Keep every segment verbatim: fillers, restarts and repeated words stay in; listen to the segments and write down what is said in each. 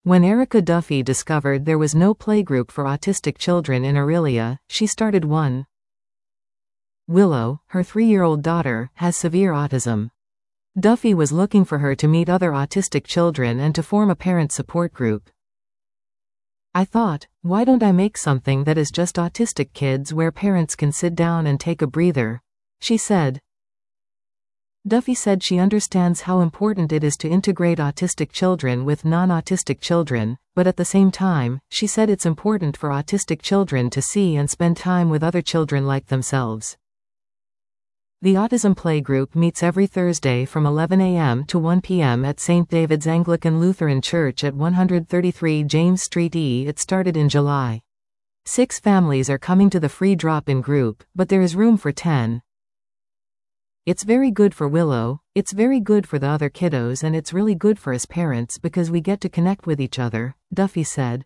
When Erica Duffy discovered there was no playgroup for autistic children in Orillia, she started one. Willow, her three-year-old daughter, has severe autism. Duffy was looking for her to meet other autistic children and to form a parent support group. I thought, why don't I make something that is just autistic kids where parents can sit down and take a breather? She said. Duffy said she understands how important it is to integrate autistic children with non-autistic children, but at the same time, she said it's important for autistic children to see and spend time with other children like themselves. The Autism Playgroup meets every Thursday from eleven a m to one p m at Saint David's Anglican Lutheran Church at one thirty-three James Street E. It started in July. Six families are coming to the free drop-in group, but there is room for ten. It's very good for Willow, it's very good for the other kiddos, and it's really good for us parents because we get to connect with each other, Duffy said.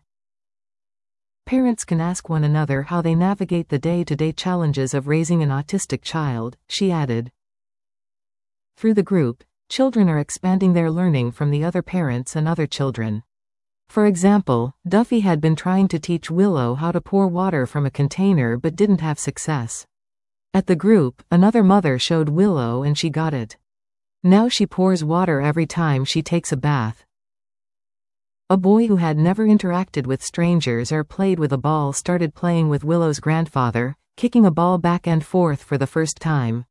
Parents can ask one another how they navigate the day-to-day challenges of raising an autistic child, she added. Through the group, children are expanding their learning from the other parents and other children. For example, Duffy had been trying to teach Willow how to pour water from a container but didn't have success. At the group, another mother showed Willow and she got it. Now she pours water every time she takes a bath. A boy who had never interacted with strangers or played with a ball started playing with Willow's grandfather, kicking a ball back and forth for the first time.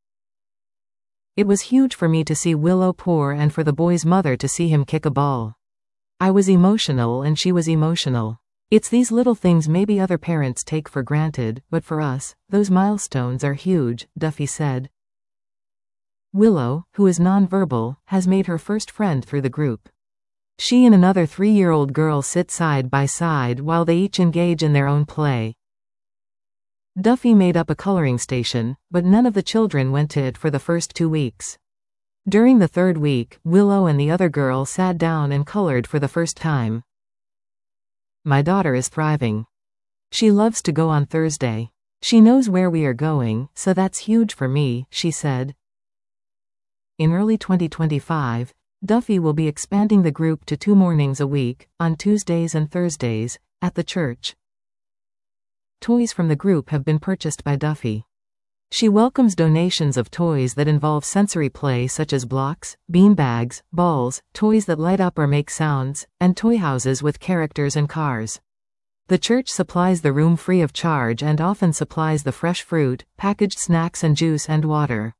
It was huge for me to see Willow pour and for the boy's mother to see him kick a ball. I was emotional and she was emotional. It's these little things maybe other parents take for granted, but for us, those milestones are huge, Duffy said. Willow, who is nonverbal, has made her first friend through the group. She and another three-year-old girl sit side by side while they each engage in their own play. Duffy made up a coloring station, but none of the children went to it for the first two weeks. During the third week, Willow and the other girl sat down and colored for the first time. My daughter is thriving. She loves to go on Thursday. She knows where we are going, so that's huge for me, she said. In early twenty twenty-five, Duffy will be expanding the group to two mornings a week, on Tuesdays and Thursdays, at the church. Toys from the group have been purchased by Duffy. She welcomes donations of toys that involve sensory play such as blocks, beanbags, balls, toys that light up or make sounds, and toy houses with characters and cars. The church supplies the room free of charge and often supplies the fresh fruit, packaged snacks and juice and water.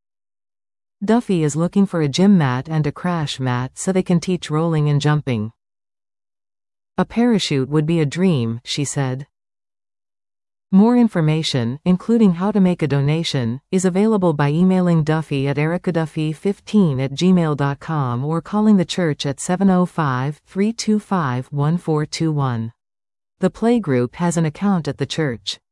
Duffy is looking for a gym mat and a crash mat so they can teach rolling and jumping. A parachute would be a dream, she said. More information, including how to make a donation, is available by emailing Duffy at ericaduffy fifteen at gmail dot com or calling the church at seven oh five, three two five, one four two one. The playgroup has an account at the church.